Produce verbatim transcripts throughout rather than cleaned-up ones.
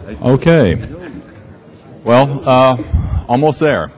Okay. Well, uh, almost there.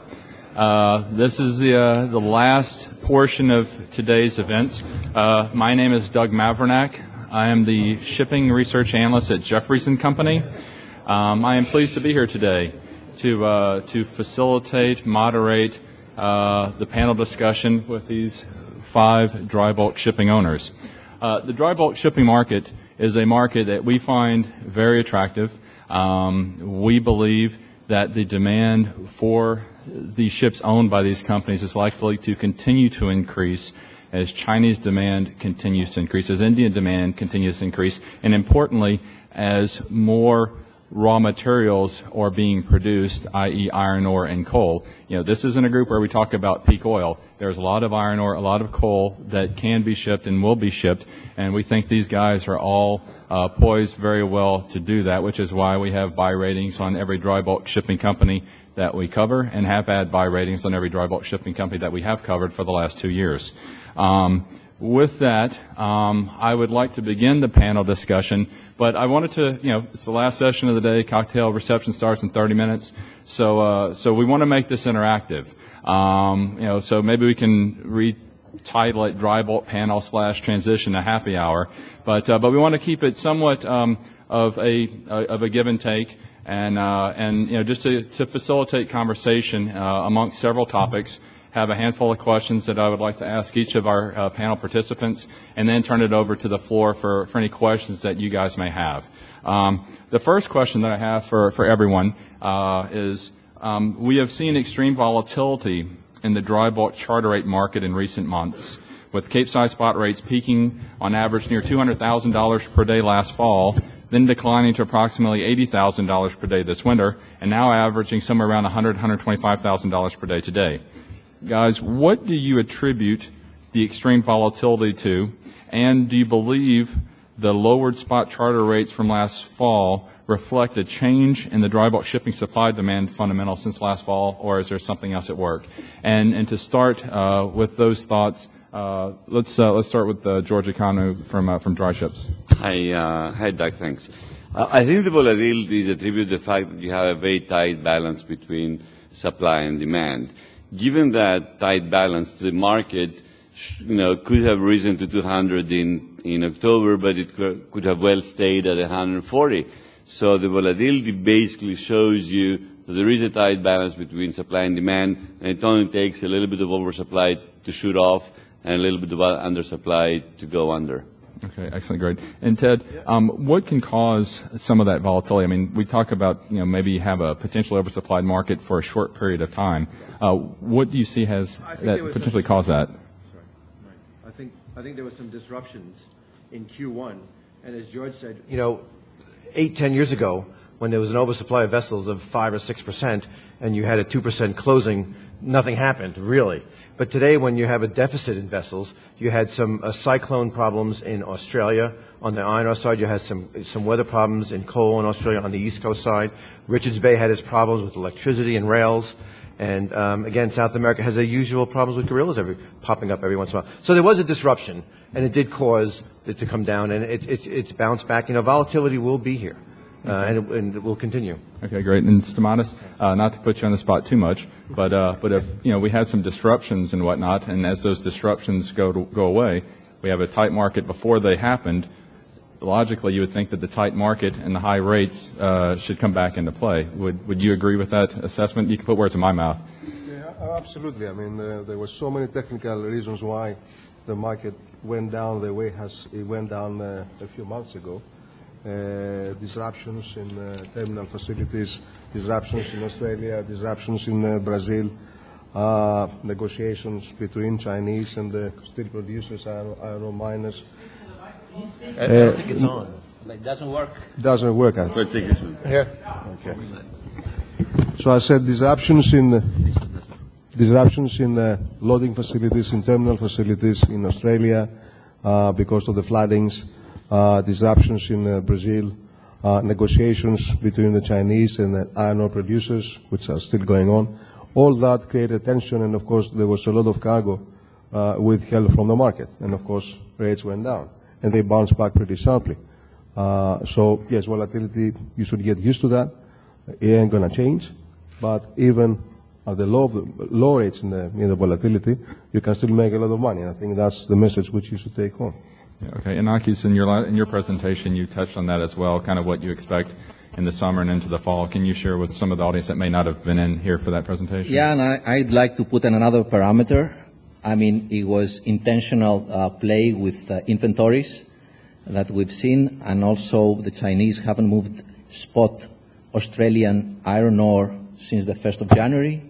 Uh, this is the uh, the last portion of today's events. Uh, my name is Doug Mavernack. I am the shipping research analyst at Jefferies and Company. Um, I am pleased to be here today to uh, to facilitate, moderate uh, the panel discussion with these five dry bulk shipping owners. Uh, the dry bulk shipping market is a market that we find very attractive. Um, we believe that the demand for the ships owned by these companies is likely to continue to increase as Chinese demand continues to increase, as Indian demand continues to increase, and importantly, as more raw materials are being produced, that is iron ore and coal. You know, this isn't a group where we talk about peak oil. There's a lot of iron ore, a lot of coal that can be shipped and will be shipped, and we think these guys are all uh, poised very well to do that, which is why we have buy ratings on every dry bulk shipping company that we cover and have had buy ratings on every dry bulk shipping company that we have covered for the last two years. Um, With that, um, I would like to begin the panel discussion, but I wanted to, you know, it's the last session of the day. Cocktail reception starts in thirty minutes, so uh, so we want to make this interactive. Um, you know, so maybe we can retitle it "Dry Bulk Panel slash Transition to Happy Hour," but uh, but we want to keep it somewhat um, of a uh, of a give and take, and uh, and you know, just to to facilitate conversation uh, amongst several topics. Have a handful of questions that I would like to ask each of our uh, panel participants, and then turn it over to the floor for, for any questions that you guys may have. Um, the first question that I have for, for everyone uh, is, um, we have seen extreme volatility in the dry bulk charter rate market in recent months, with Capesize spot rates peaking on average near two hundred thousand dollars per day last fall, then declining to approximately eighty thousand dollars per day this winter, and now averaging somewhere around one hundred thousand dollars, one hundred twenty-five thousand dollars per day today. Guys, what do you attribute the extreme volatility to, and do you believe the lowered spot charter rates from last fall reflect a change in the dry bulk shipping supply-demand fundamentals since last fall, or is there something else at work? And and to start uh, with those thoughts, uh, let's uh, let's start with uh, George Akanu from uh, from Dry Ships. Hi, uh, hi, Doug. Thanks. Uh, I think the volatility is attributed to the fact that you have a very tight balance between supply and demand. Given that tight balance, the market, you know, could have risen to two hundred in, in October, but it could have well stayed at one hundred forty. So the volatility basically shows you that there is a tight balance between supply and demand, and it only takes a little bit of oversupply to shoot off and a little bit of undersupply to go under. Okay, excellent, great. And Ted, um, what can cause some of that volatility? I mean, we talk about, you know, maybe you have a potential oversupplied market for a short period of time. Uh, what do you see has that potentially some, caused that? Sorry, right. I think I think there were some disruptions in Q one, and as George said, you know, eight, ten years ago, when there was an oversupply of vessels of five or six percent, and you had a two percent closing, nothing happened really. But today, when you have a deficit in vessels, you had some uh, cyclone problems in Australia. On the iron ore side, you had some some weather problems in coal in Australia on the East Coast side. Richards Bay had its problems with electricity and rails. And um, again, South America has the usual problems with gorillas every, popping up every once in a while. So there was a disruption, and it did cause it to come down, and it, it's it's bounced back. You know, volatility will be here. Uh, and, it, and it will continue. Okay, great. And Stamatis, uh, not to put you on the spot too much, but uh, but if you know we had some disruptions and whatnot, and as those disruptions go to, go away, we have a tight market before they happened. Logically, you would think that the tight market and the high rates uh, should come back into play. Would would you agree with that assessment? You can put words in my mouth. Yeah, absolutely. I mean, uh, there were so many technical reasons why the market went down the way it has it went down uh, a few months ago. Uh, disruptions in uh, terminal facilities, disruptions in Australia, disruptions in uh, Brazil, uh, negotiations between Chinese and the steel producers, iron, iron ore miners. I uh, don't think it's on. It doesn't work. Doesn't work. I But take this one. Here. Okay. So I said disruptions in uh, disruptions in uh, loading facilities, in terminal facilities in Australia uh, because of the floodings. Uh, disruptions in uh, Brazil, uh, negotiations between the Chinese and the iron ore producers, which are still going on. All that created tension, and of course there was a lot of cargo uh, withheld from the market, and of course rates went down, and they bounced back pretty sharply. Uh, so, yes, volatility, you should get used to that. It ain't going to change. But even at the low, low rates in the, in the volatility, you can still make a lot of money. And I think that's the message which you should take home. Okay, and Akis, in your, la- in your presentation, you touched on that as well, kind of what you expect in the summer and into the fall. Can you share with some of the audience that may not have been in here for that presentation? Yeah, and I, I'd like to put in another parameter. I mean, it was intentional uh, play with uh, inventories that we've seen, and also the Chinese haven't moved spot Australian iron ore since the first of January.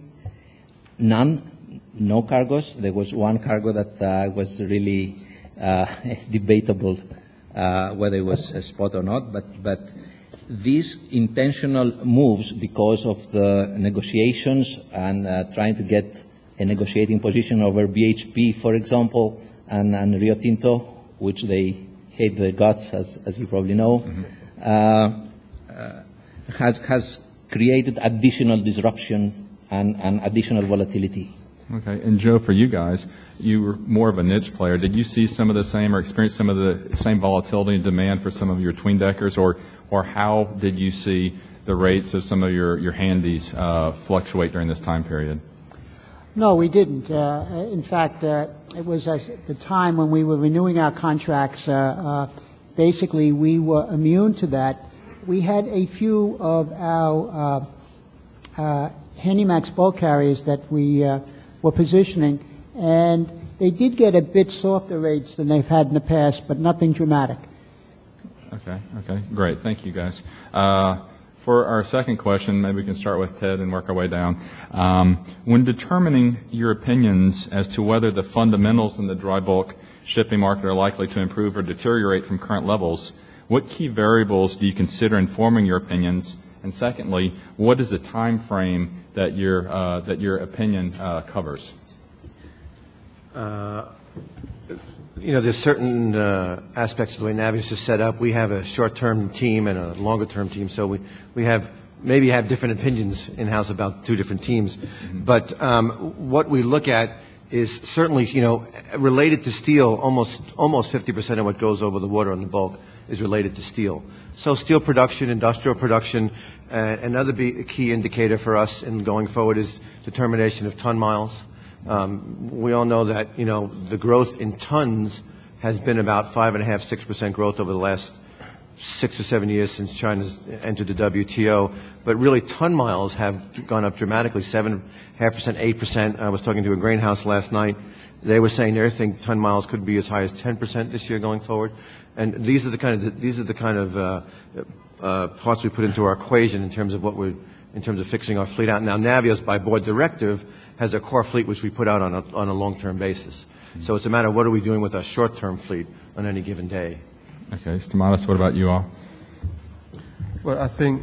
None, no cargoes. There was one cargo that uh, was really uh, debatable uh, whether it was a spot or not, but, but these intentional moves because of the negotiations and uh, trying to get a negotiating position over B H P, for example, and, and Rio Tinto, which they hate their guts, as, as you probably know, mm-hmm. uh, uh, has, has created additional disruption and, and additional volatility. Okay, and Joe, for you guys, you were more of a niche player. Did you see some of the same or experience some of the same volatility and demand for some of your tween deckers, or, or how did you see the rates of some of your, your handies uh, fluctuate during this time period? No, we didn't. Uh, in fact, uh, it was at the time when we were renewing our contracts, uh, uh, basically we were immune to that. We had a few of our uh, uh, Handymax bulk carriers that we uh, were positioning, and they did get a bit softer rates than they've had in the past, but nothing dramatic. Okay, okay, great. Thank you, guys. Uh, for our second question, maybe we can start with Ted and work our way down. Um, when determining your opinions as to whether the fundamentals in the dry bulk shipping market are likely to improve or deteriorate from current levels, what key variables do you consider informing your opinions? And secondly, what is the time frame that your uh, that your opinion uh, covers? Uh, you know, there's certain uh, aspects of the way Navios is set up. We have a short-term team and a longer-term team, so we, we have maybe have different opinions in-house about two different teams. Mm-hmm. But um, what we look at is certainly, you know, related to steel. Almost almost fifty percent of what goes over the water on the bulk is related to steel. So steel production, industrial production, uh, another be- key indicator for us in going forward is determination of ton miles. Um, we all know that, you know, the growth in tons has been about five and a half, six percent growth over the last six or seven years since China's entered the W T O. But really, ton miles have gone up dramatically, seven and a half percent, eight percent. I was talking to a grain house last night. They were saying they think ton miles could be as high as ten percent this year going forward. And these are the kind of these are the kind of uh, uh, parts we put into our equation in terms of what we're in terms of fixing our fleet out. Now, Navios, by board directive, has a core fleet which we put out on a, on a long-term basis. Mm-hmm. So it's a matter of what are we doing with our short-term fleet on any given day. Okay, Stamatis, what about you all? Well, I think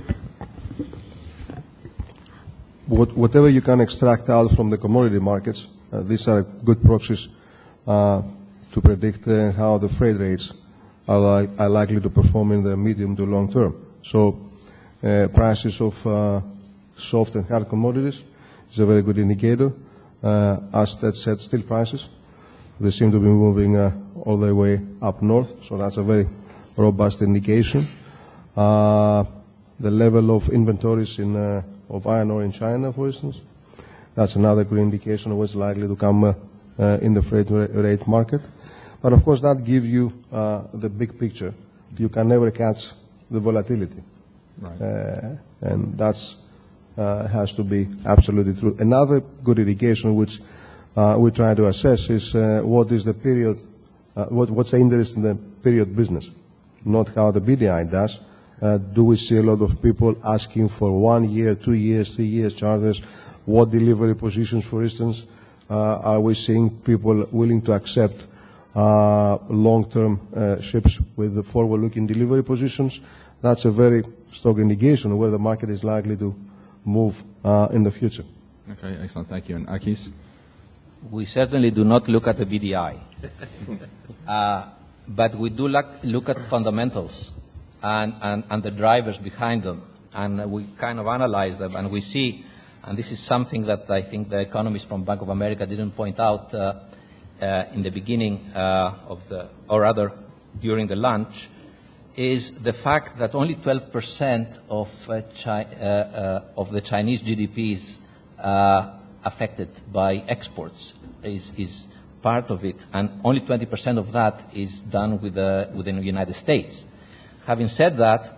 what, whatever you can extract out from the commodity markets, uh, these are good proxies uh, to predict uh, how the freight rates are, li- are likely to perform in the medium to long term. So uh, prices of uh, soft and hard commodities is a very good indicator. Uh, as Ted said, steel prices, they seem to be moving uh, all the way up north, so that's a very robust indication. Uh, the level of inventories in, uh, of iron ore in China, for instance, that's another good indication of what's likely to come uh, uh, in the freight rate market. But of course, that gives you uh, the big picture. You can never catch the volatility. Right. Uh, and that's uh, has to be absolutely true. Another good indication which uh, we try to assess is uh, what is the period, uh, what, what's the interest in the period business, not how the B D I does. Uh, do we see a lot of people asking for one year, two years, three years charters? What delivery positions, for instance, uh, are we seeing people willing to accept uh, long-term uh, ships with the forward-looking delivery positions? That's a very strong indication of where the market is likely to move uh, in the future. Okay, excellent. Thank you. And Akis? We certainly do not look at the B D I, uh, but we do look, look at fundamentals and, and, and the drivers behind them, and we kind of analyze them, and we see, and this is something that I think the economist from Bank of America didn't point out uh, uh, in the beginning uh, of the, or rather during the lunch, is the fact that only twelve percent of, uh, Chi uh, uh, of the Chinese G D P is uh, affected by exports, is, is part of it, and only twenty percent of that is done with the, within the United States. Having said that,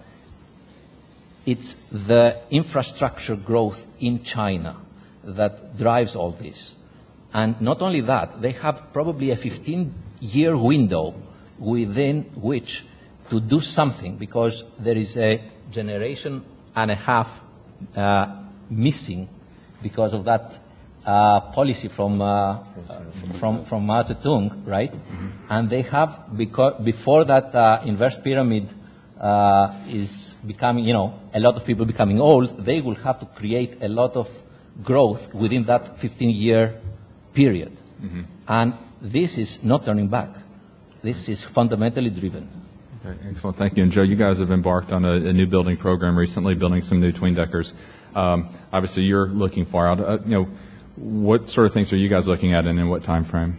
it's the infrastructure growth in China that drives all this. And not only that, they have probably a fifteen-year window within which to do something, because there is a generation and a half uh, missing because of that uh, policy from, uh, from, from Mao Zedong, right? Mm-hmm. And they have, because, before that uh, inverse pyramid uh, is becoming, you know, a lot of people becoming old, they will have to create a lot of growth within that fifteen-year period. Mm-hmm. And this is not turning back. This is fundamentally driven. Okay, excellent. Thank you. And Joe, you guys have embarked on a, a new building program recently, building some new twin deckers. Um, obviously, you're looking far out. Uh, you know, what sort of things are you guys looking at, and in what time frame?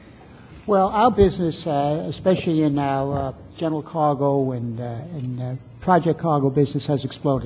Well, our business, uh, especially in our uh, general cargo and, uh, and uh, project cargo business, has exploded.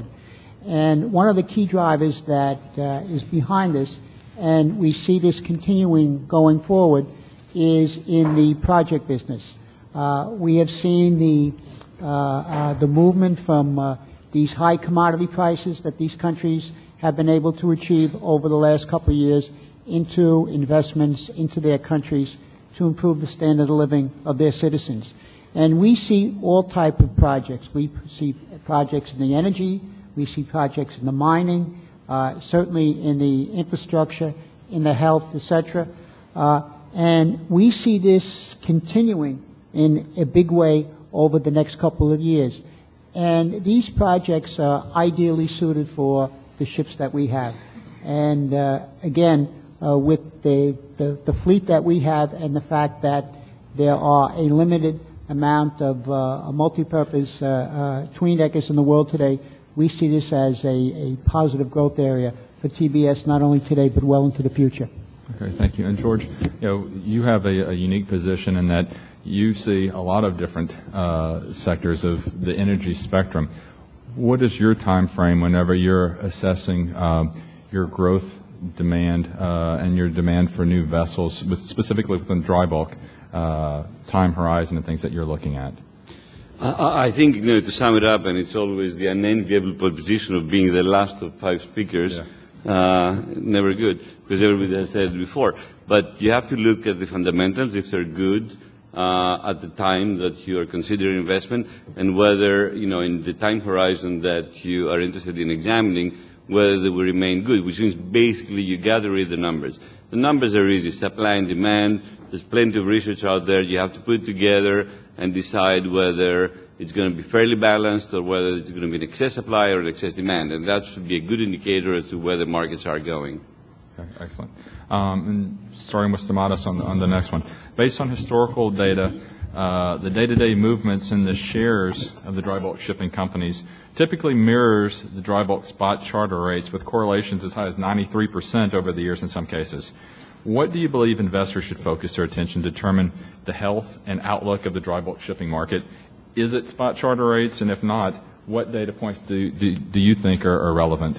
And one of the key drivers that uh, is behind this, and we see this continuing going forward, is in the project business. Uh, we have seen the, uh, uh, the movement from uh, these high commodity prices that these countries have been able to achieve over the last couple of years into investments into their countries to improve the standard of living of their citizens. And we see all type of projects. We see projects in the energy, we see projects in the mining, uh, certainly in the infrastructure, in the health, et cetera. Uh, and we see this continuing in a big way over the next couple of years. And these projects are ideally suited for the ships that we have. And uh, again, uh, with the, the, the fleet that we have and the fact that there are a limited amount of uh, multi-purpose uh, uh, twin deckers in the world today, we see this as a, a positive growth area for T B S, not only today but well into the future. Okay, thank you. And George, you know, you have a, a unique position in that you see a lot of different uh, sectors of the energy spectrum. What is your time frame whenever you're assessing um, your growth demand uh, and your demand for new vessels, with, specifically within dry bulk, uh, time horizon and things that you're looking at? I, I think, you know, to sum it up, and it's always the unenviable position of being the last of five speakers, yeah. uh, never good, because everybody has said it before. But you have to look at the fundamentals, if they're good, Uh, at the time that you are considering investment, and whether, you know, in the time horizon that you are interested in examining, whether they will remain good, which means basically you got to read the numbers. The numbers are easy, supply and demand. There's plenty of research out there. You have to put it together and decide whether it's going to be fairly balanced or whether it's going to be an excess supply or an excess demand. And that should be a good indicator as to where the markets are going. Okay, excellent. Um, and starting with Stamatis on the, on the next one. Based on historical data, uh, the day-to-day movements in the shares of the dry bulk shipping companies typically mirrors the dry bulk spot charter rates, with correlations as high as ninety-three percent over the years in some cases. What do you believe investors should focus their attention to determine the health and outlook of the dry bulk shipping market? Is it spot charter rates? And if not, what data points do, do, do you think are, are relevant?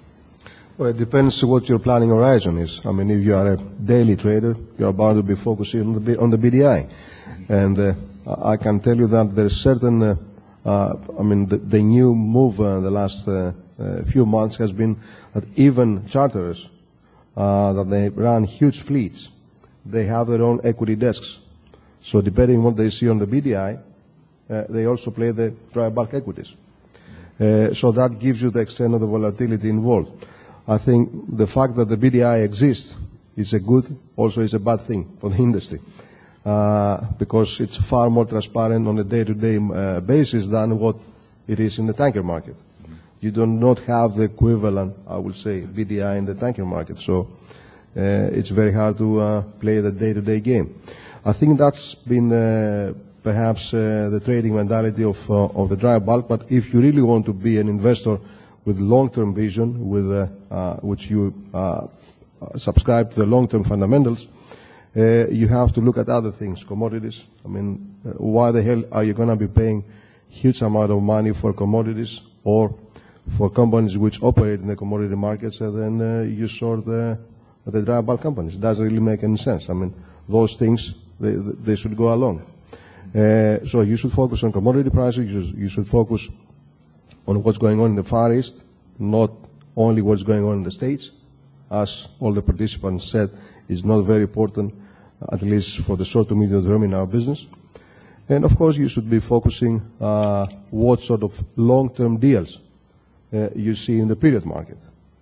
Well, it depends what your planning horizon is. I mean, if you are a daily trader, you are bound to be focusing on the, on the B D I. And uh, I can tell you that there is certain, uh, uh, I mean, the, the new move uh, the last uh, uh, few months has been that even charterers, uh, that they run huge fleets, they have their own equity desks. So depending on what they see on the B D I, uh, they also play the dry bulk equities. Uh, so that gives you the extent of the volatility involved. I think the fact that the B D I exists is a good, also is a bad thing for the industry, uh, because it's far more transparent on a day-to-day uh, basis than what it is in the tanker market. Mm-hmm. You do not have the equivalent, I would say, B D I in the tanker market, so uh, it's very hard to uh, play the day-to-day game. I think that's been uh, perhaps uh, the trading mentality of, uh, of the dry bulk, but if you really want to be an investor with long-term vision, with uh, uh, which you uh, subscribe to the long-term fundamentals, uh, you have to look at other things, commodities. I mean, uh, why the hell are you going to be paying huge amount of money for commodities or for companies which operate in the commodity markets, and then uh, you short the, the dry bulk companies. It doesn't really make any sense. I mean, those things, they, they should go along. Uh, so you should focus on commodity prices. You should, you should focus on what's going on in the Far East, not only what's going on in the States. As all the participants said, is not very important, at least for the short to medium term in our business. And of course, you should be focusing uh, what sort of long-term deals uh, you see in the period market.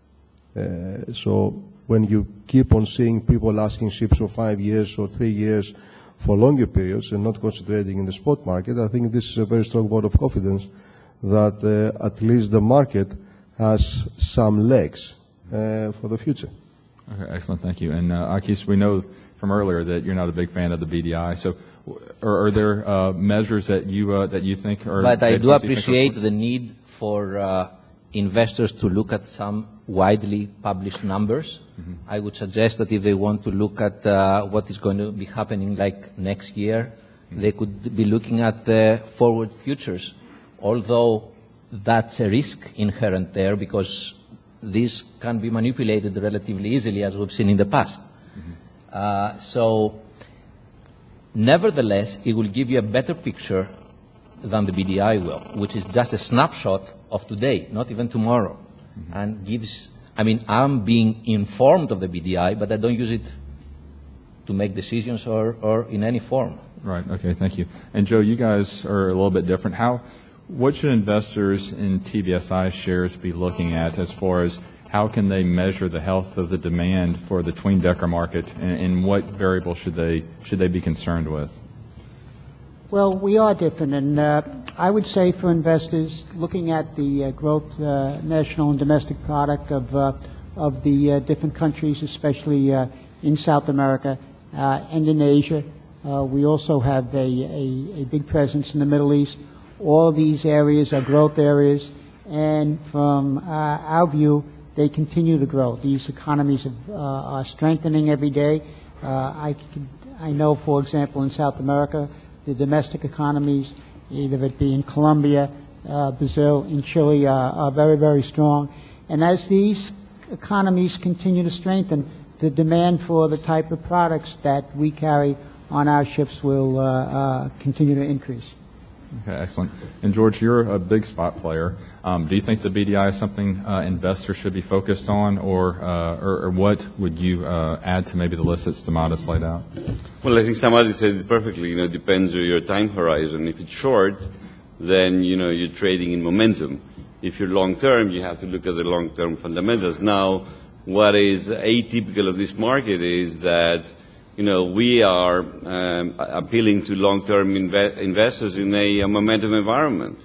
Uh, so when you keep on seeing people asking ships for five years or three years for longer periods and not concentrating in the spot market, I think this is a very strong vote of confidence that uh, at least the market has some legs uh, for the future. Okay, excellent, thank you. And uh, Akis, we know from earlier that you're not a big fan of the B D I. So, are, are there uh, measures that you uh, that you think are? But I do appreciate the need for uh, investors to look at some widely published numbers. Mm-hmm. I would suggest that if they want to look at uh, what is going to be happening like next year, mm-hmm. they could be looking at the forward futures, although that's a risk inherent there because this can be manipulated relatively easily as we've seen in the past. Mm-hmm. uh, so nevertheless, it will give you a better picture than the B D I will, which is just a snapshot of today, not even tomorrow. Mm-hmm. And gives, I mean, I'm being informed of the B D I, but I don't use it to make decisions or, or in any form. Right, okay, thank you. And Joe, you guys are a little bit different. How, what should investors in T B S I shares be looking at as far as how can they measure the health of the demand for the tween-decker market, and, and what variables should they, should they be concerned with? Well, we are different, and uh, I would say for investors, looking at the uh, growth, uh, national and domestic product of uh, of the uh, different countries, especially uh, in South America uh, and in Asia. Uh, we also have a, a, a big presence in the Middle East. All these areas are growth areas, and from uh, our view, they continue to grow. These economies have, uh, are strengthening every day. Uh, I, can, I know, for example, in South America, the domestic economies, either it be in Colombia, uh, Brazil, in Chile, uh, are very, very strong. And as these economies continue to strengthen, the demand for the type of products that we carry on our ships will uh, uh, continue to increase. Okay, excellent. And George, you're a big spot player. Um, do you think the B D I is something uh, investors should be focused on, or, uh, or, or what would you uh, add to maybe the list that Stamatis laid out? Well, I think Stamatis said it perfectly. You know, it depends on your time horizon. If it's short, then, you know, you're trading in momentum. If you're long-term, you have to look at the long-term fundamentals. Now, what is atypical of this market is that, you know, we are um, appealing to long-term inve- investors in a, a momentum environment.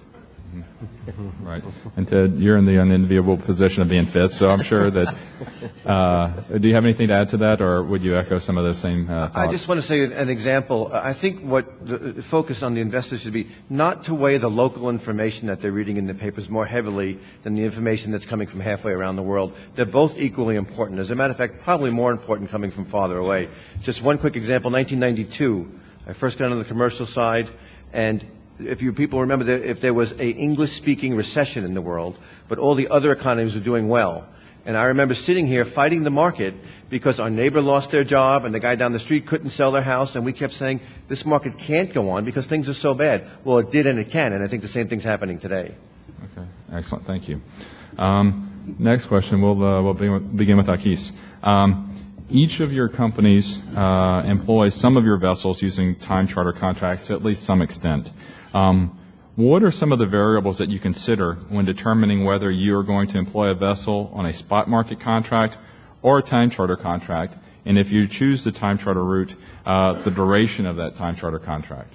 Right. And Ted, you're in the unenviable position of being fifth, so I'm sure that, uh, do you have anything to add to that, or would you echo some of those same uh, thoughts? I just want to say an example. I think what the focus on the investors should be not to weigh the local information that they're reading in the papers more heavily than the information that's coming from halfway around the world. They're both equally important. As a matter of fact, probably more important coming from farther away. Just one quick example, nineteen ninety-two, I first got on the commercial side, and if you people remember, that if there was a English-speaking recession in the world, but all the other economies were doing well. And I remember sitting here fighting the market because our neighbor lost their job and the guy down the street couldn't sell their house, and we kept saying, this market can't go on because things are so bad. Well, it did and it can, and I think the same thing's happening today. Okay, excellent, thank you. Um, next question, we'll, uh, we'll begin with Akis. Um, Each of your companies uh, employs some of your vessels using time charter contracts to at least some extent. Um, what are some of the variables that you consider when determining whether you are going to employ a vessel on a spot market contract or a time charter contract, and if you choose the time charter route, uh, the duration of that time charter contract?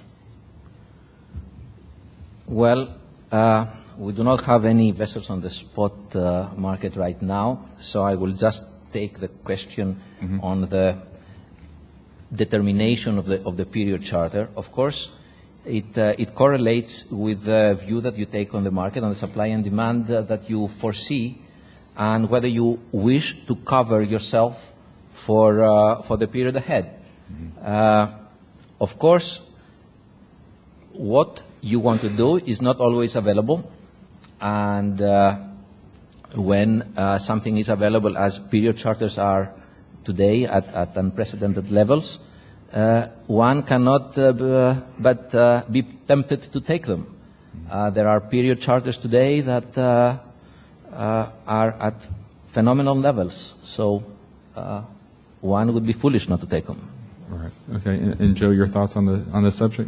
Well, uh, we do not have any vessels on the spot uh, market right now, so I will just take the question mm-hmm. on the determination of the of the period charter. Of course, it uh, it correlates with the view that you take on the market, on the supply and demand uh, that you foresee, and whether you wish to cover yourself for uh, for the period ahead. Mm-hmm. Uh, of course, what you want to do is not always available. And uh, when uh, something is available, as period charters are today at, at unprecedented levels, uh, one cannot uh, b- but uh, be tempted to take them. Uh, there are period charters today that uh, uh, are at phenomenal levels, so uh, one would be foolish not to take them. All right. Okay. And, and Joe, your thoughts on the on this subject?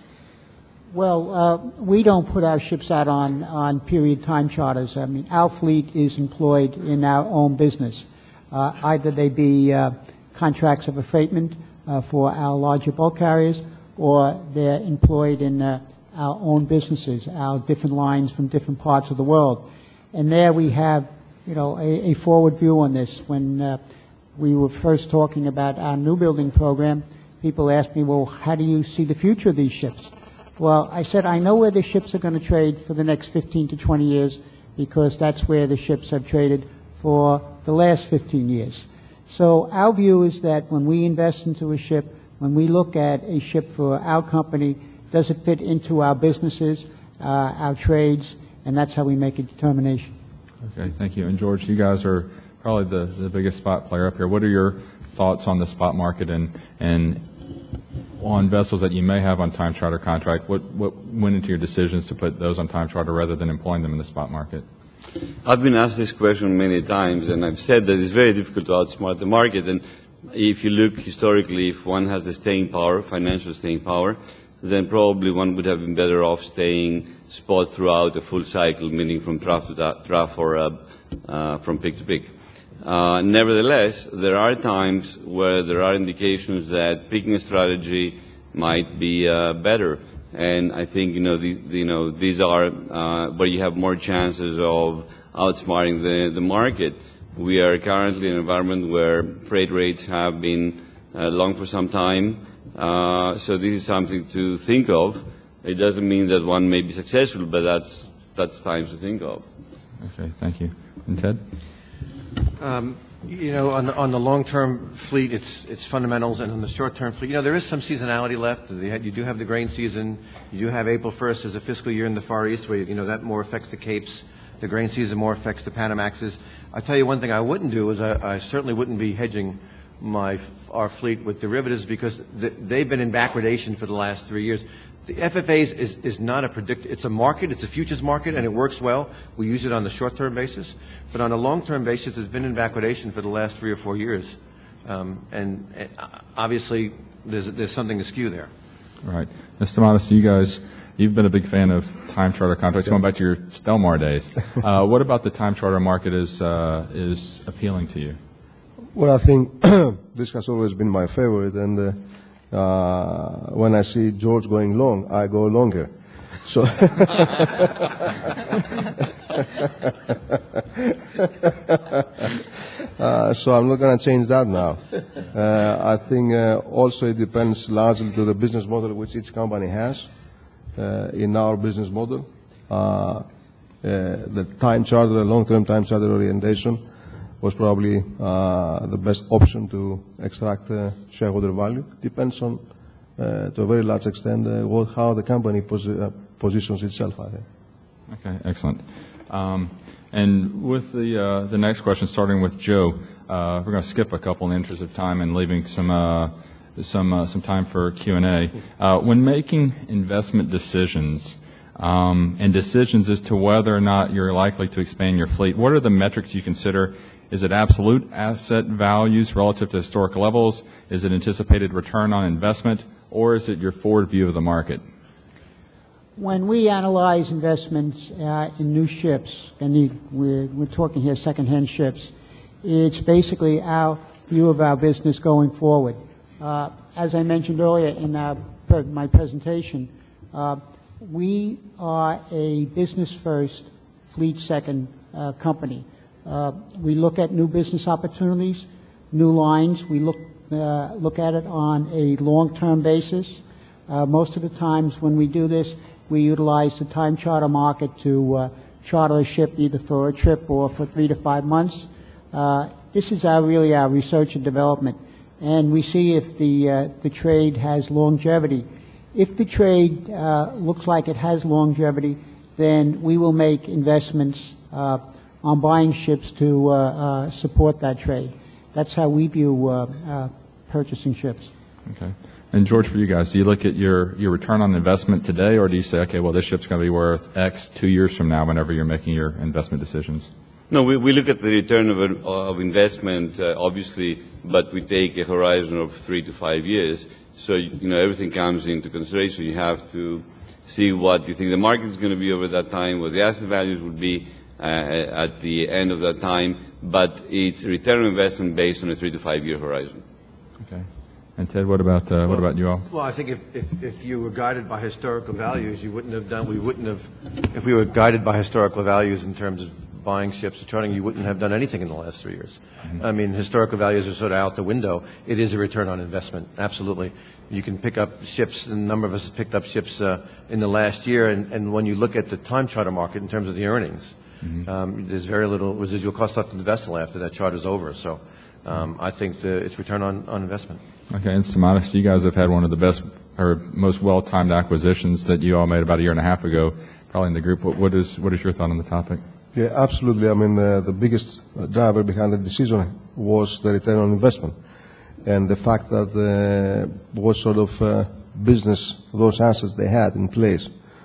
Well, uh, we don't put our ships out on, on period time charters. I mean, our fleet is employed in our own business. Uh, either they be uh, contracts of affreightment uh, for our larger bulk carriers, or they're employed in uh, our own businesses, our different lines from different parts of the world. And there we have, you know, a, a forward view on this. When uh, we were first talking about our new building program, people asked me, well, how do you see the future of these ships? Well, I said, I know where the ships are going to trade for the next fifteen to twenty years, because that's where the ships have traded for the last fifteen years. So our view is that when we invest into a ship, when we look at a ship for our company, does it fit into our businesses, uh, our trades, and that's how we make a determination. Okay, thank you. And George, you guys are probably the, the biggest spot player up here. What are your thoughts on the spot market and, and on vessels that you may have on time charter contract? What, what went into your decisions to put those on time charter rather than employing them in the spot market? I've been asked this question many times, and I've said that it's very difficult to outsmart the market. And if you look historically, if one has the staying power, financial staying power, then probably one would have been better off staying spot throughout the full cycle, meaning from trough to trough or uh, uh, from peak to peak. Uh, nevertheless, there are times where there are indications that picking a strategy might be uh, better. And I think, you know, the, the, you know these are uh, where you have more chances of outsmarting the, the market. We are currently in an environment where freight rates have been uh, long for some time. Uh, so this is something to think of. It doesn't mean that one may be successful, but that's, that's time to think of. Okay, thank you. And Ted? Um, you know, on the, on the long-term fleet, it's it's fundamentals, and on the short-term fleet, you know, there is some seasonality left. You do have the grain season. You do have April first as a fiscal year in the Far East, where, you know, that more affects the Capes. The grain season more affects the Panamaxes. I'll tell you one thing I wouldn't do is I, I certainly wouldn't be hedging my our fleet with derivatives, because th- they've been in backwardation for the last three years. The F F As is, is not a predict. It's a market. It's a futures market, and it works well. We use it on the short-term basis, but on a long-term basis, it's been in backwardation for the last three or four years, um, and, and obviously there's there's something askew there. All right, Mister Modest, you guys, you've been a big fan of time charter contracts, going back to your Stelmar days. Uh, what about the time charter market is uh, is appealing to you? Well, I think this has always been my favorite, and uh, uh, when I see George going long, I go longer. So, uh, so I'm not going to change that now. Uh, I think uh, also it depends largely to the business model which each company has. Uh, in our business model, uh, uh, the time charter, the long-term time charter orientation, was probably uh, the best option to extract uh, shareholder value. Depends on, uh, to a very large extent, uh, what, how the company posi- uh, positions itself, I think. Okay, excellent. Um, and with the uh, the next question, starting with Joe, uh, we're going to skip a couple in the interest of time and leaving some uh, some uh, some time for Q and A. Uh, when making investment decisions um, and decisions as to whether or not you're likely to expand your fleet, what are the metrics you consider? Is it absolute asset values relative to historical levels? Is it anticipated return on investment? Or is it your forward view of the market? When we analyze investments uh, in new ships, and the, we're, we're talking here second-hand ships, it's basically our view of our business going forward. Uh, as I mentioned earlier in our, my presentation, uh, we are a business-first, fleet-second uh, company. Uh, we look at new business opportunities, new lines. We look uh, look at it on a long-term basis. Uh, most of the times when we do this, we utilize the time charter market to uh, charter a ship either for a trip or for three to five months. Uh, this is our really our research and development, and we see if the uh, the trade has longevity. if the trade uh, looks like it has longevity, then we will make investments uh, on buying ships to uh, uh, support that trade. That's how we view uh, uh, purchasing ships. Okay. And George, for you guys, do you look at your, your return on investment today, or do you say, okay, well, this ship's going to be worth X two years from now whenever you're making your investment decisions? No, we, we look at the return of, a, of investment, uh, obviously, but we take a horizon of three to five years. So, you know, everything comes into consideration. You have to see what you think the market is going to be over that time, what the asset values would be uh, at the end of that time, but it's return on investment based on a three to five year horizon. Okay. And Ted, what about uh, what about you all? Well, I think if, if, if you were guided by historical values, you wouldn't have done, we wouldn't have, if we were guided by historical values in terms of buying ships or chartering, you wouldn't have done anything in the last three years. Mm-hmm. I mean, historical values are sort of out the window. It is a return on investment, absolutely. You can pick up ships, and a number of us have picked up ships uh, in the last year, and, and when you look at the time charter market in terms of the earnings, mm-hmm. um, there's very little residual cost left in the vessel after that charter's over. So um, I think the, it's return on, on investment. Okay, and Stamatis, you guys have had one of the best or most well-timed acquisitions that you all made about a year and a half ago, probably in the group. What, what is what is your thought on the topic? Yeah, absolutely. I mean, uh, the biggest driver behind the decision was the return on investment, and the fact that uh, what sort of uh, business those assets they had in place.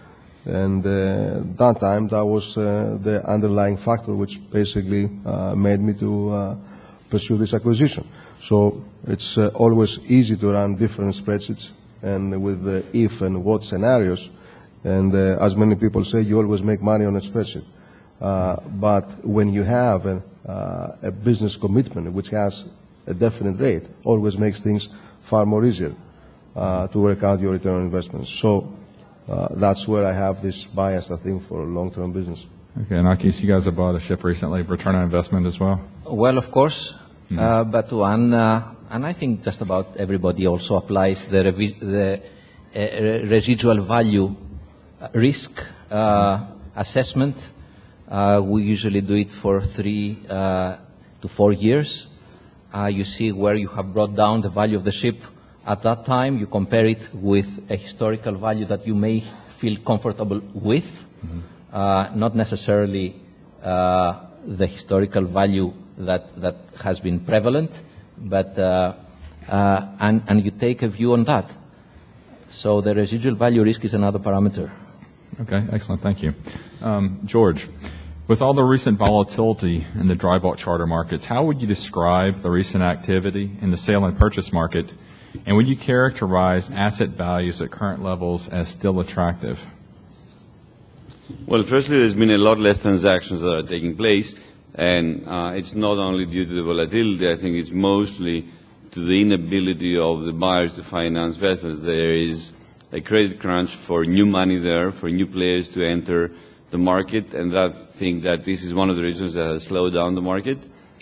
And uh, that time, that was uh, the underlying factor which basically uh, made me to uh, pursue this acquisition. So it's uh, always easy to run different spreadsheets and with the if and what scenarios. And uh, as many people say, you always make money on a spreadsheet. Uh, but when you have a, uh, a business commitment which has a definite rate, always makes things far more easier uh, to work out your return on investments. So uh, that's where I have this bias, I think, for long-term business. Okay, and Akis, you guys have bought a ship recently, return on investment as well? Well, of course, mm-hmm. uh, but one, uh, and I think just about everybody also applies the, revi- the uh, residual value risk uh, assessment. Uh, we usually do it for three uh, to four years. Uh, you see where you have brought down the value of the ship at that time. You compare it with a historical value that you may feel comfortable with, mm-hmm. uh, not necessarily uh, the historical value that, that has been prevalent, but uh, uh, and, and you take a view on that. So the residual value risk is another parameter. Okay, excellent. Thank you. Um, George, with all the recent volatility in the dry bulk charter markets, how would you describe the recent activity in the sale and purchase market, and would you characterize asset values at current levels as still attractive? Well, firstly, there's been a lot less transactions that are taking place, and uh, it's not only due to the volatility. I think it's mostly to the inability of the buyers to finance vessels. There is a credit crunch for new money there, for new players to enter the market, and I think that this is one of the reasons that has slowed down the market.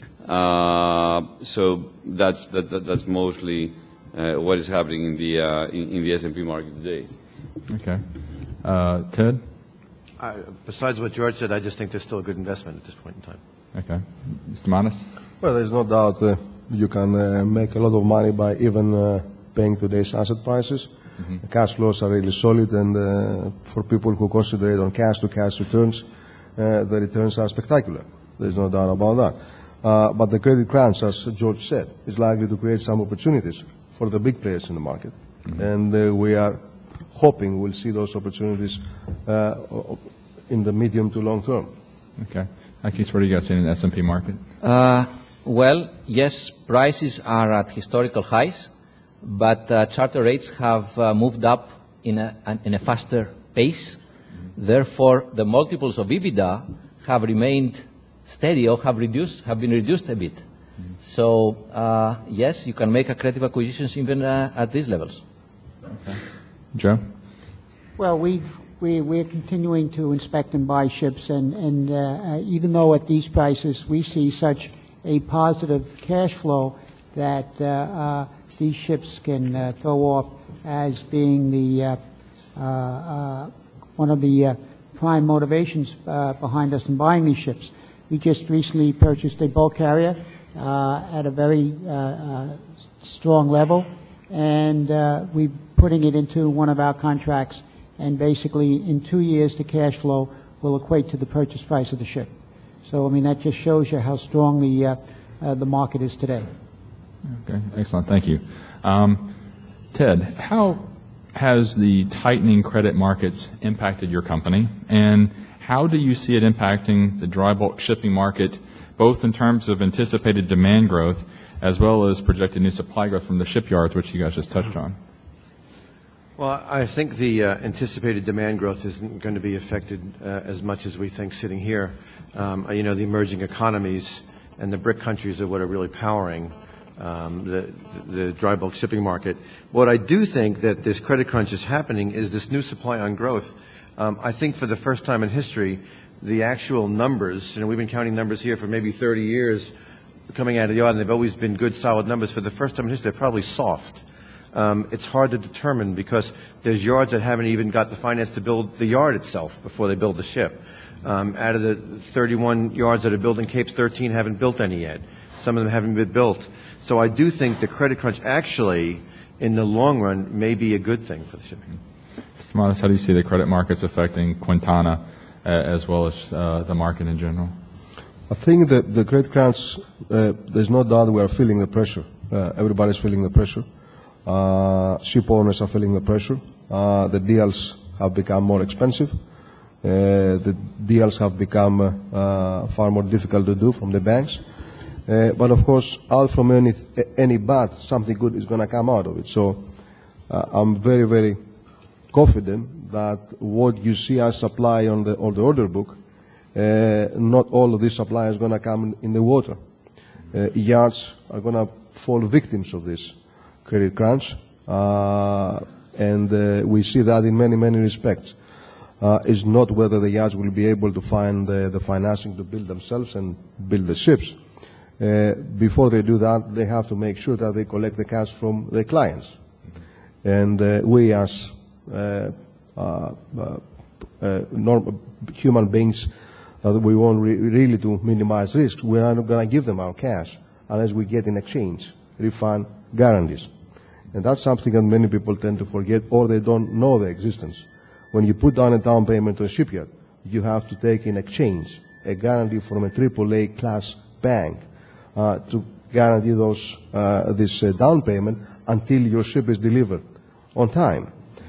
Uh, so that's that, that, that's mostly uh, what is happening in the uh, in, in the S and P market today. Okay, uh, Ted. I, besides what George said, I just think there's still a good investment at this point in time. Okay, Mister Manis. Well, there's no doubt uh, you can uh, make a lot of money by even uh, paying today's asset prices. Mm-hmm. The cash flows are really solid, and uh, for people who concentrate on cash-to-cash returns, uh, the returns are spectacular. There's no doubt about that. Uh, but the credit crunch, as George said, is likely to create some opportunities for the big players in the market. Mm-hmm. And uh, we are hoping we'll see those opportunities uh, in the medium to long term. Okay. Akis, what are you guys seeing in the S and P market? Uh, well, yes, prices are at historical highs, but uh, charter rates have uh, moved up in a, in a faster pace. Mm-hmm. Therefore, the multiples of EBITDA have remained steady or have reduced, have been reduced a bit. Mm-hmm. So, uh, yes, you can make accretive acquisitions even uh, at these levels. Okay. Joe? Well, we've, we, we're continuing to inspect and buy ships, and, and uh, even though at these prices we see such a positive cash flow that uh, uh, these ships can uh, throw off as being the uh, uh, uh, one of the uh, prime motivations uh, behind us in buying these ships. We just recently purchased a bulk carrier uh, at a very uh, uh, strong level, and uh, we putting it into one of our contracts, and basically in two years the cash flow will equate to the purchase price of the ship. So, I mean, that just shows you how strong the, uh, uh, the market is today. Okay, excellent. Thank you. Um, Ted, how has the tightening credit markets impacted your company, and how do you see it impacting the dry bulk shipping market, both in terms of anticipated demand growth as well as projected new supply growth from the shipyards, which you guys just touched on? Well, I think the uh, anticipated demand growth isn't going to be affected uh, as much as we think sitting here. Um, you know, the emerging economies and the BRIC countries are what are really powering um, the, the dry bulk shipping market. What I do think that this credit crunch is happening is this new supply on growth. Um, I think for the first time in history, the actual numbers, you know, we've been counting numbers here for maybe thirty years coming out of the yard, and they've always been good, solid numbers. For the first time in history, they're probably soft. Um, it's hard to determine because there's yards that haven't even got the finance to build the yard itself before they build the ship. Um, out of the thirty-one yards that are building Capes, thirteen haven't built any yet. Some of them haven't been built. So I do think the credit crunch actually, in the long run, may be a good thing for the shipping. Mister Matas, how do you see the credit markets affecting Quintana uh, as well as uh, the market in general? I think that the credit crunch, uh, there's no doubt we are feeling the pressure. Uh, everybody's feeling the pressure. Uh, ship owners are feeling the pressure. Uh, the deals have become more expensive. Uh, the deals have become uh, uh, far more difficult to do from the banks. Uh, but of course, out from any, any bad, something good is going to come out of it. So uh, I'm very, very confident that what you see as supply on the, on the order book, uh, not all of this supply is going to come in, in the water. Uh, yards are going to fall victims of this credit crunch, uh, and uh, we see that in many, many respects. Uh, it's not whether the yards will be able to find uh, the financing to build themselves and build the ships. Uh, before they do that, they have to make sure that they collect the cash from their clients. And uh, we as uh, uh, uh, normal human beings, uh, we want re really to minimize risks. We're not going to give them our cash unless we get in exchange refund guarantees. And that's something that many people tend to forget, or they don't know their existence. When you put down a down payment to a shipyard, you have to take in exchange a guarantee from a triple A class bank uh, to guarantee those uh, this uh, down payment until your ship is delivered on time.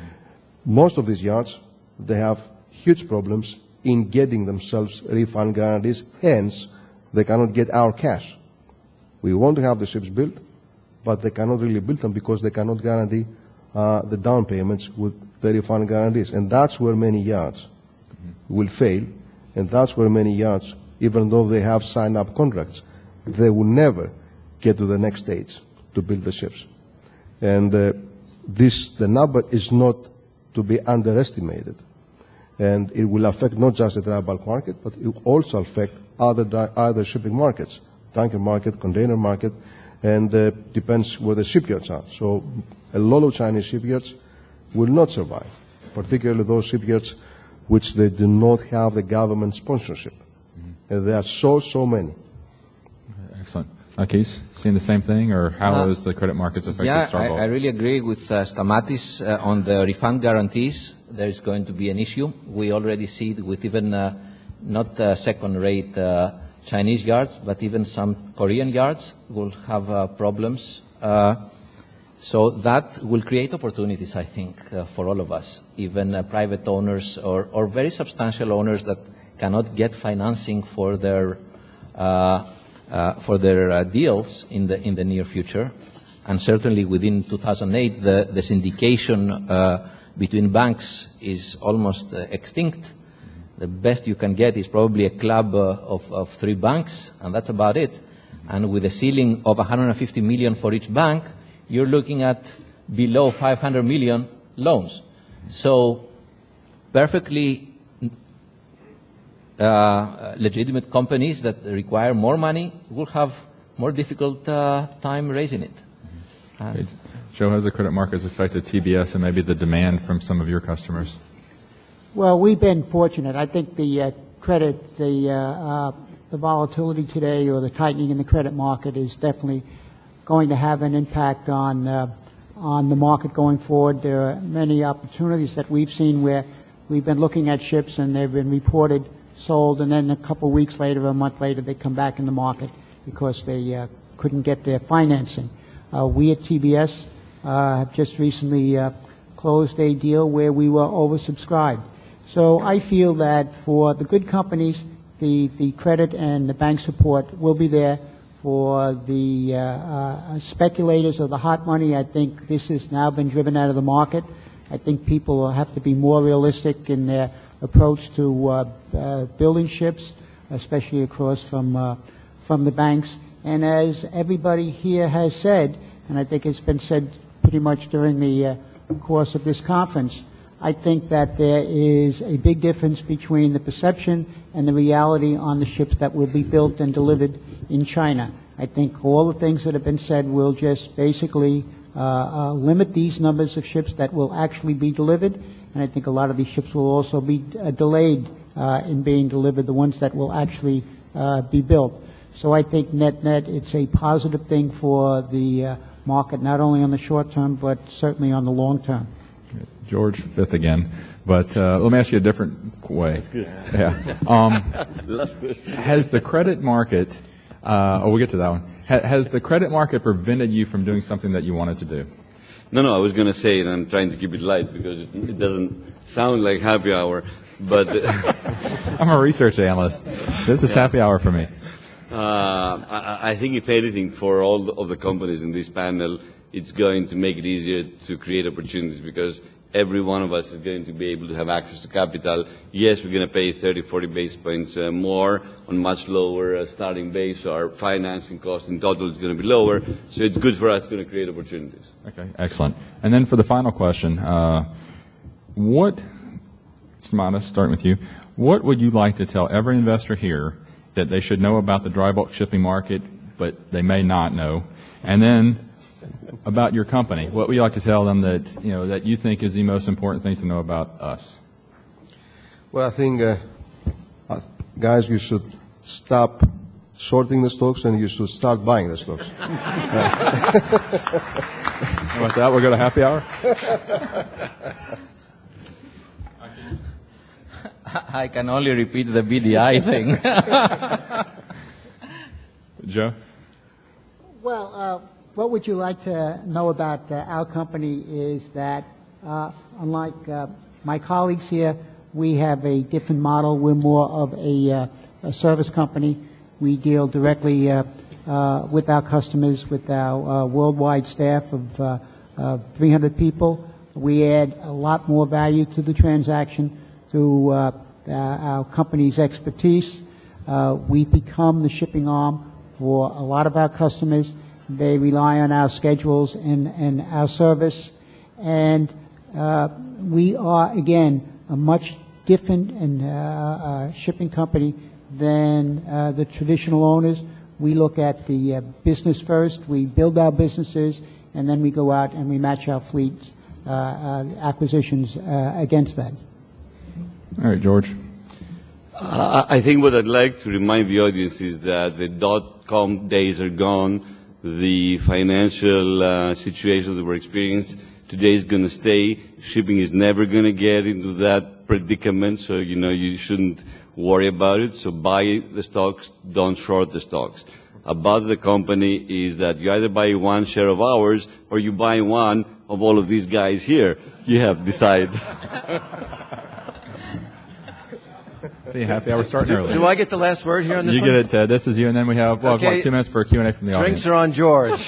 Most of these yards, they have huge problems in getting themselves refund guarantees, hence they cannot get our cash. We want to have the ships built, but they cannot really build them because they cannot guarantee uh, the down payments with the refund guarantees. And that's where many yards mm-hmm. will fail, and that's where many yards, even though they have signed up contracts, they will never get to the next stage to build the ships. And uh, this, the number is not to be underestimated. And it will affect not just the dry bulk market, but it will also affect other, dry, other shipping markets, tanker market, container market, and uh, depends where the shipyards are. So a lot of Chinese shipyards will not survive, particularly those shipyards which they do not have the government sponsorship. Mm-hmm. And there are so, so many. Okay, excellent. Akis, seeing the same thing, or how uh, is the credit markets affected yeah, Star Bulk? I, I really agree with uh, Stamatis uh, on the refund guarantees. There is going to be an issue. We already see it with even uh, not uh, second-rate uh, Chinese yards, but even some Korean yards will have uh, problems. Uh, so that will create opportunities, I think, uh, for all of us, even uh, private owners or, or very substantial owners that cannot get financing for their uh, uh, for their uh, deals in the in the near future. And certainly within two thousand eight, the, the syndication uh, between banks is almost uh, extinct. The best you can get is probably a club uh, of, of three banks, and that's about it. And with a ceiling of one hundred fifty million for each bank, you're looking at below five hundred million loans. So perfectly uh, legitimate companies that require more money will have more difficult uh, time raising it. Mm-hmm. Okay. Joe, has the credit markets affected T B S and maybe the demand from some of your customers? Well, we've been fortunate. I think the uh, credit, the, uh, uh, the volatility today or the tightening in the credit market is definitely going to have an impact on uh, on the market going forward. There are many opportunities that we've seen where we've been looking at ships and they've been reported sold, and then a couple of weeks later, a month later, they come back in the market because they uh, couldn't get their financing. Uh, we at T B S uh, have just recently uh, closed a deal where we were oversubscribed. So I feel that for the good companies, the, the credit and the bank support will be there. For the uh, uh, speculators or the hot money, I think this has now been driven out of the market. I think people will have to be more realistic in their approach to uh, uh, building ships, especially across from uh, from the banks. And as everybody here has said, and I think it's been said pretty much during the uh, course of this conference, I think that there is a big difference between the perception and the reality on the ships that will be built and delivered in China. I think all the things that have been said will just basically uh, uh, limit these numbers of ships that will actually be delivered, and I think a lot of these ships will also be uh, delayed uh, in being delivered, the ones that will actually uh, be built. So I think net-net it's a positive thing for the uh, market, not only on the short term, but certainly on the long term. George, fifth again. But uh, let me ask you a different way. Yeah. Um, has the credit market, uh, oh, we'll get to that one. Ha- has the credit market prevented you from doing something that you wanted to do? No, no, I was going to say, and I'm trying to keep it light because it, it doesn't sound like happy hour, but... I'm a research analyst. This is yeah. happy hour for me. Uh, I, I think if anything, for all of the companies in this panel, it's going to make it easier to create opportunities because every one of us is going to be able to have access to capital. Yes, we're going to pay thirty, forty basis points uh, more on much lower uh, starting base, so our financing cost in total is going to be lower. So it's good for us, it's going to create opportunities. Okay, excellent. And then for the final question, uh, what, Smanas, starting with you, what would you like to tell every investor here that they should know about the dry bulk shipping market, but they may not know? And then about your company, what would you like to tell them that you know that you think is the most important thing to know about us? Well, I think, uh, uh, guys, you should stop shorting the stocks and you should start buying the stocks. And with that, we'll go to happy hour. I can only repeat the B D I thing. Joe? Well, uh, what would you like to know about uh, our company is that, uh, unlike uh, my colleagues here, we have a different model. We're more of a, uh, a service company. We deal directly uh, uh, with our customers, with our uh, worldwide staff of uh, uh, three hundred people. We add a lot more value to the transaction through uh, our company's expertise. Uh, we become the shipping arm for a lot of our customers. They rely on our schedules and, and our service. And uh, we are, again, a much different and uh, uh, shipping company than uh, the traditional owners. We look at the uh, business first. We build our businesses, and then we go out and we match our fleet uh, uh, acquisitions uh, against that. All right, George. Uh, I think what I'd like to remind the audience is that the dot-com days are gone. The financial uh, situation that we're experiencing today is going to stay. Shipping is never going to get into that predicament, so you know you shouldn't worry about it. So buy the stocks, don't short the stocks. About the company is that you either buy one share of ours or you buy one of all of these guys here. You have to decide. See, happy hour starting early. Do I get the last word here on this you one? You get it, Ted. This is you, and then we have well, okay. about two minutes for a Q and A from the Drinks audience. are on George.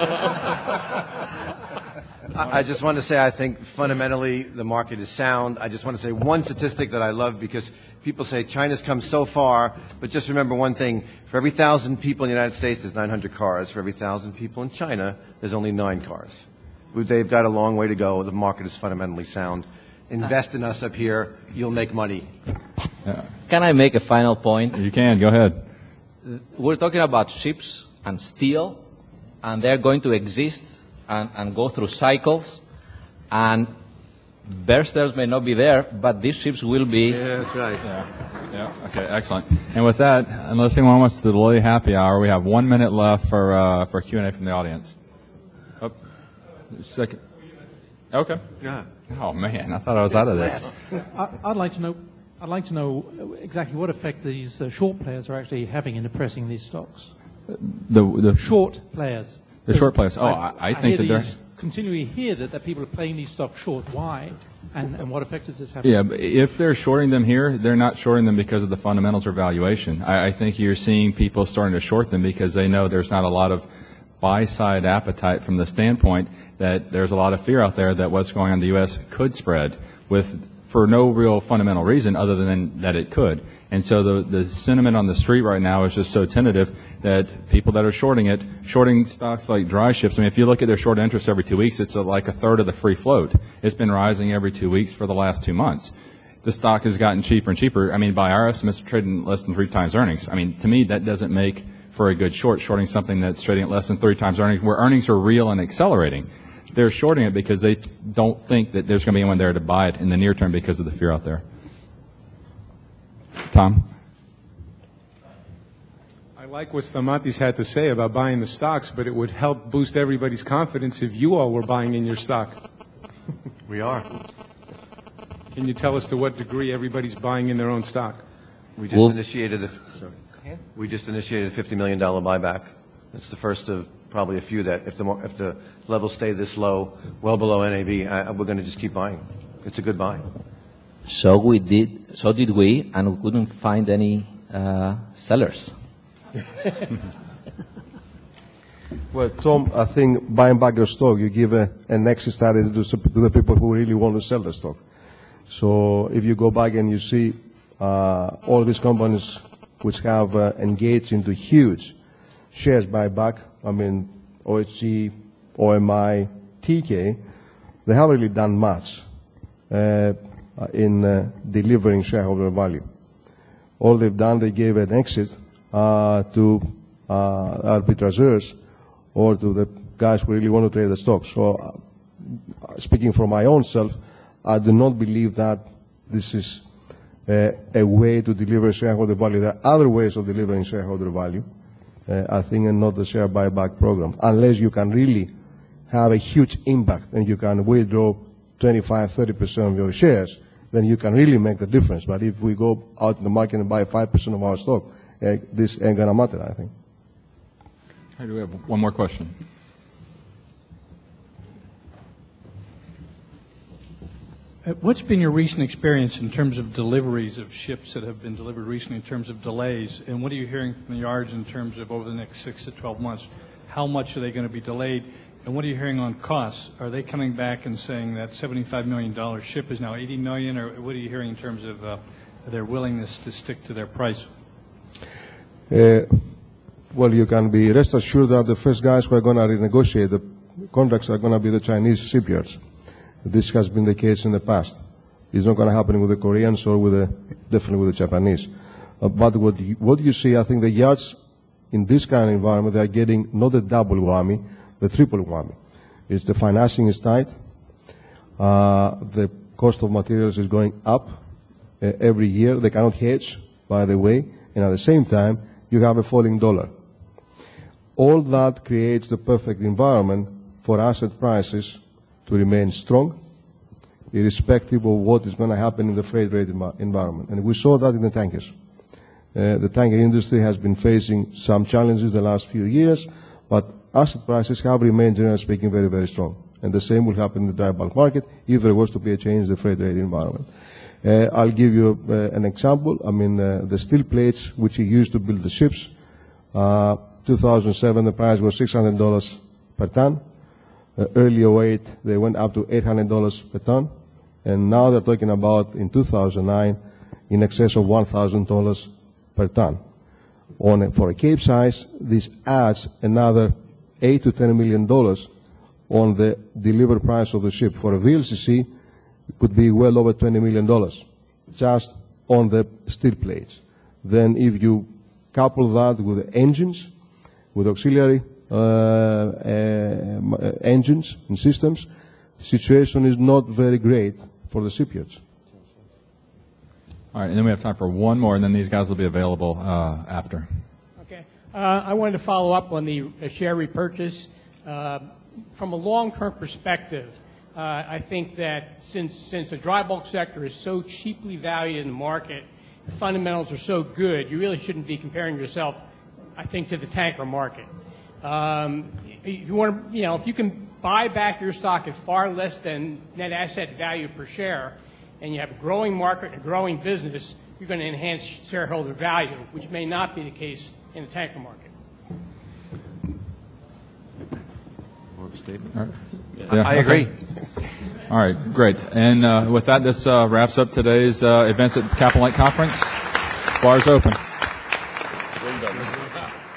I just want to say I think fundamentally the market is sound. I just want to say one statistic that I love because people say China's come so far, but just remember one thing. For every thousand people in the United States, there's nine hundred cars. For every thousand people in China, there's only nine cars. They've got a long way to go. The market is fundamentally sound. Invest in us up here. You'll make money. Yeah. Can I make a final point? You can. Go ahead. We're talking about ships and steel, and they're going to exist and, and go through cycles. And bear stearns may not be there, but these ships will be. Yeah, that's right. Yeah. Yeah. Okay. Excellent. And with that, unless anyone wants to delay happy hour, we have one minute left for uh, for Q and A from the audience. Oh. Second. Okay. Yeah. Oh man, I thought I was out of this. I- I'd like to know. I'd like to know exactly what effect these uh, short players are actually having in depressing these stocks. The the Short players. The short players. Oh, I, I think that hear they're. these, continually hear that, that people are playing these stocks short. Why? And, and what effect is this having? Yeah, but if they're shorting them here, they're not shorting them because of the fundamentals or valuation. I, I think you're seeing people starting to short them because they know there's not a lot of buy-side appetite from the standpoint that there's a lot of fear out there that what's going on in the U S could spread with for no real fundamental reason other than that it could. And so the, the sentiment on the street right now is just so tentative that people that are shorting it, shorting stocks like dry ships, I mean, if you look at their short interest every two weeks, it's a, like a third of the free float. It's been rising every two weeks for the last two months. The stock has gotten cheaper and cheaper. I mean, by our estimates, trading less than three times earnings. I mean, to me, that doesn't make for a good short, shorting something that's trading at less than three times earnings, where earnings are real and accelerating. They're shorting it because they don't think that there's going to be anyone there to buy it in the near term because of the fear out there. Tom? I like what Stamatis had to say about buying the stocks, but it would help boost everybody's confidence if you all were buying in your stock. We are. Can you tell us to what degree everybody's buying in their own stock? We just Well- initiated a, sorry. We just initiated a fifty million dollars buyback. It's the first of probably a few that if the, mo- if the levels stay this low, well below N A V, I, we're going to just keep buying. It's a good buy. So we did, so did we, and we couldn't find any uh, sellers. Well, Tom, I think buying back your stock, you give a, an exit strategy to, sup- to the people who really want to sell the stock. So if you go back and you see uh, all these companies which have uh, engaged into huge shares buyback, I mean, O H G, O M I, T K, they haven't really done much uh, in uh, delivering shareholder value. All they've done, they gave an exit uh, to uh, arbitrageurs or to the guys who really want to trade the stock. So uh, speaking for my own self, I do not believe that this is uh, a way to deliver shareholder value. There are other ways of delivering shareholder value, uh, I think, and not the share buyback program, unless you can really have a huge impact and you can withdraw twenty-five, thirty percent of your shares, then you can really make the difference. But if we go out in the market and buy five percent of our stock, uh, this ain't going to matter, I think. All right, do we have one more question? Uh, What's been your recent experience in terms of deliveries of ships that have been delivered recently in terms of delays? And what are you hearing from the yards in terms of over the next six to twelve months? How much are they going to be delayed? And what are you hearing on costs? Are they coming back and saying that seventy-five million dollars ship is now eighty million dollars? Or what are you hearing in terms of uh, their willingness to stick to their price? Uh, well, you can be rest assured that the first guys who are going to renegotiate the contracts are going to be the Chinese shipyards. This has been the case in the past. It's not going to happen with the Koreans or with the, definitely with the Japanese. Uh, but what you, what you see, I think the yards in this kind of environment, they are getting not the double whammy, the triple whammy. It's the financing is tight. Uh, the cost of materials is going up uh, every year. They cannot hedge, by the way, and at the same time, you have a falling dollar. All that creates the perfect environment for asset prices to remain strong, irrespective of what is going to happen in the freight rate env- environment. And we saw that in the tankers. Uh, the tanker industry has been facing some challenges the last few years, but asset prices have remained, generally speaking, very, very strong. And the same will happen in the dry bulk market if there was to be a change in the freight rate environment. Uh, I'll give you uh, an example. I mean, uh, the steel plates which you used to build the ships, uh, two thousand seven, the price was six hundred dollars per ton. Uh, early oh eight, they went up to eight hundred dollars per ton. And now they're talking about, in two thousand nine, in excess of one thousand dollars per ton. On a, for a Capesize, this adds another eight to ten million dollars on the delivered price of the ship. For a V L C C, it could be well over twenty million dollars just on the steel plates. Then if you couple that with the engines, with auxiliary uh, uh, engines and systems, the situation is not very great for the shipyards. All right, and then we have time for one more, and then these guys will be available uh, after. Okay. Uh, I wanted to follow up on the uh, share repurchase. Uh, from a long-term perspective, uh, I think that since since the dry bulk sector is so cheaply valued in the market, the fundamentals are so good, you really shouldn't be comparing yourself, I think, to the tanker market. Um, if you want to, you know, if you can buy back your stock at far less than net asset value per share, and you have a growing market and a growing business, you're going to enhance shareholder value, which may not be the case in the tanker market. More of a statement? All right. Yeah, I agree. All right, great. And uh, with that, this uh, wraps up today's uh, Events at Capital Light Conference. Bar is open. Well done.